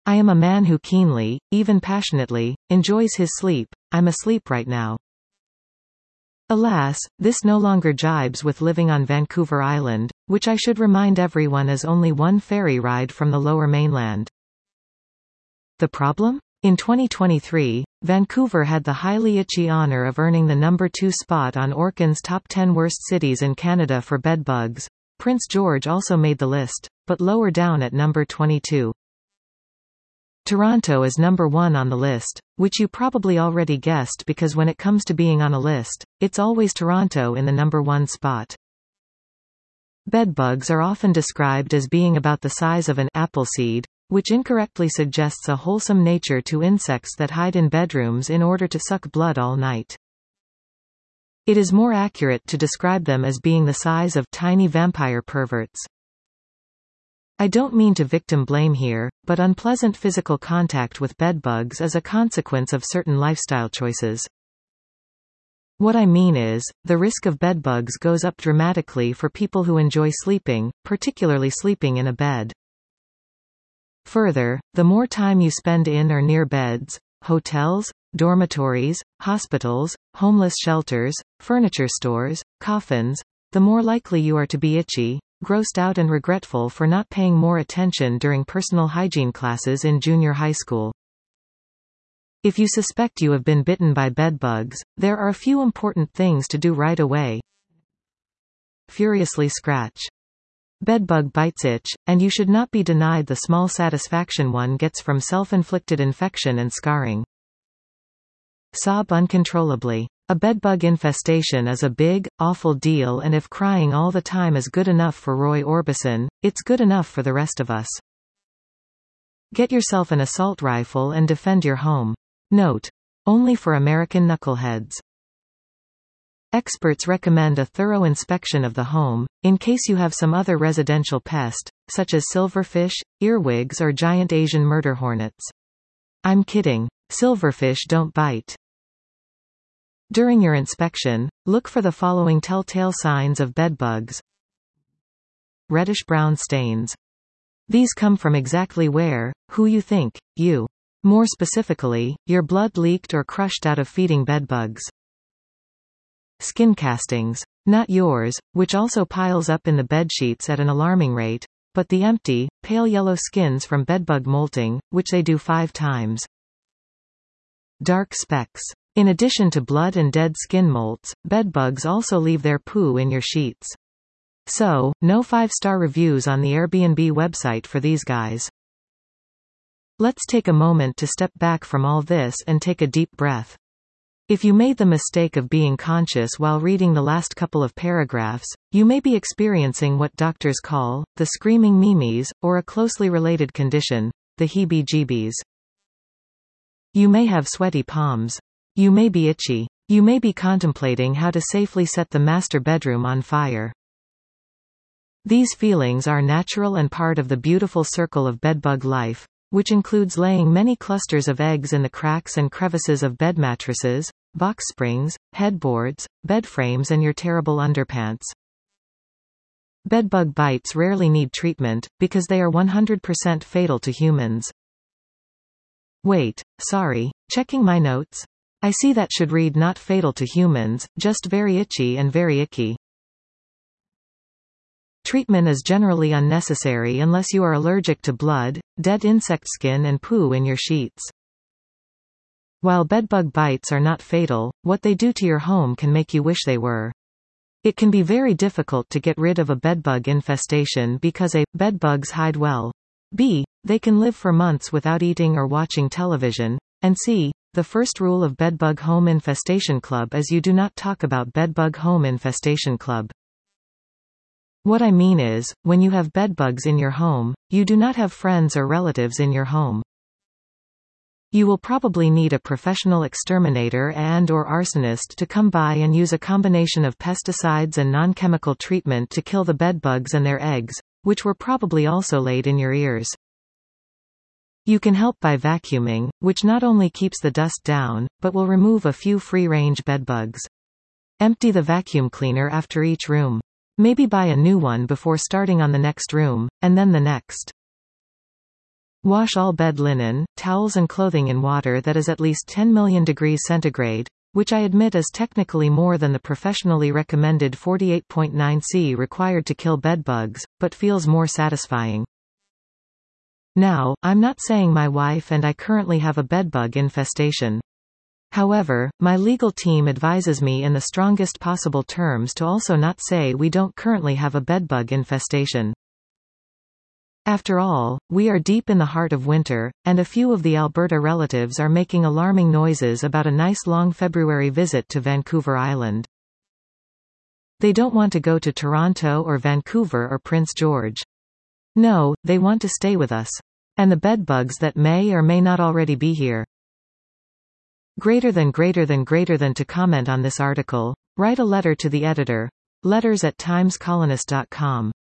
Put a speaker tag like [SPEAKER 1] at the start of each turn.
[SPEAKER 1] I am a man who keenly, even passionately, enjoys his sleep. I'm asleep right now. Alas, this no longer jibes with living on Vancouver Island, which I should remind everyone is only one ferry ride from the Lower Mainland. The problem? In 2023, Vancouver had the highly itchy honor of earning the number 2 spot on Orkin's top 10 worst cities in Canada for bedbugs. Prince George also made the list, but lower down at number 22. Toronto is number 1 on the list, which you probably already guessed because when it comes to being on a list, it's always Toronto in the number 1 spot. Bedbugs are often described as being about the size of an apple seed, which incorrectly suggests a wholesome nature to insects that hide in bedrooms in order to suck blood all night. It is more accurate to describe them as being the size of tiny vampire perverts. I don't mean to victim blame here, but unpleasant physical contact with bedbugs is a consequence of certain lifestyle choices. What I mean is, the risk of bedbugs goes up dramatically for people who enjoy sleeping, particularly sleeping in a bed. Further, the more time you spend in or near beds, hotels, dormitories, hospitals, homeless shelters, furniture stores, coffins, the more likely you are to be itchy, grossed out and regretful for not paying more attention during personal hygiene classes in junior high school. If you suspect you have been bitten by bedbugs, there are a few important things to do right away. Furiously scratch. Bedbug bites itch, and you should not be denied the small satisfaction one gets from self-inflicted infection and scarring. Sob uncontrollably. A bedbug infestation is a big, awful deal, and if crying all the time is good enough for Roy Orbison, it's good enough for the rest of us. Get yourself an assault rifle and defend your home. Note: only for American knuckleheads. Experts recommend a thorough inspection of the home, in case you have some other residential pest, such as silverfish, earwigs or giant Asian murder hornets. I'm kidding. Silverfish don't bite. During your inspection, look for the following telltale signs of bedbugs. Reddish-brown stains. These come from exactly where, who you think, you. More specifically, your blood leaked or crushed out of feeding bedbugs. Skin castings. Not yours, which also piles up in the bedsheets at an alarming rate, but the empty, pale yellow skins from bedbug molting, which they do 5 times. Dark specks. In addition to blood and dead skin molts, bedbugs also leave their poo in your sheets. So, no 5-star reviews on the Airbnb website for these guys. Let's take a moment to step back from all this and take a deep breath. If you made the mistake of being conscious while reading the last couple of paragraphs, you may be experiencing what doctors call the screaming memes, or a closely related condition, the heebie-jeebies. You may have sweaty palms. You may be itchy. You may be contemplating how to safely set the master bedroom on fire. These feelings are natural and part of the beautiful circle of bedbug life, which includes laying many clusters of eggs in the cracks and crevices of bed mattresses, box springs, headboards, bed frames and your terrible underpants. Bedbug bites rarely need treatment, because they are 100% fatal to humans. Wait, sorry, checking my notes? I see that should read not fatal to humans, just very itchy and very icky. Treatment is generally unnecessary unless you are allergic to blood, dead insect skin and poo in your sheets. While bedbug bites are not fatal, what they do to your home can make you wish they were. It can be very difficult to get rid of a bedbug infestation because a. Bedbugs hide well. B. They can live for months without eating or watching television, and C. The first rule of Bedbug Home Infestation Club is you do not talk about Bedbug Home Infestation Club. What I mean is, when you have bedbugs in your home, you do not have friends or relatives in your home. You will probably need a professional exterminator and/or arsonist to come by and use a combination of pesticides and non-chemical treatment to kill the bedbugs and their eggs, which were probably also laid in your ears. You can help by vacuuming, which not only keeps the dust down, but will remove a few free-range bedbugs. Empty the vacuum cleaner after each room. Maybe buy a new one before starting on the next room, and then the next. Wash all bed linen, towels and clothing in water that is at least 10 million degrees centigrade, which I admit is technically more than the professionally recommended 48.9 C required to kill bedbugs, but feels more satisfying. Now, I'm not saying my wife and I currently have a bedbug infestation. However, my legal team advises me in the strongest possible terms to also not say we don't currently have a bedbug infestation. After all, we are deep in the heart of winter, and a few of the Alberta relatives are making alarming noises about a nice long February visit to Vancouver Island. They don't want to go to Toronto or Vancouver or Prince George. No, they want to stay with us. And the bedbugs that may or may not already be here. Greater than to comment on this article, write a letter to the editor. letters@timescolonist.com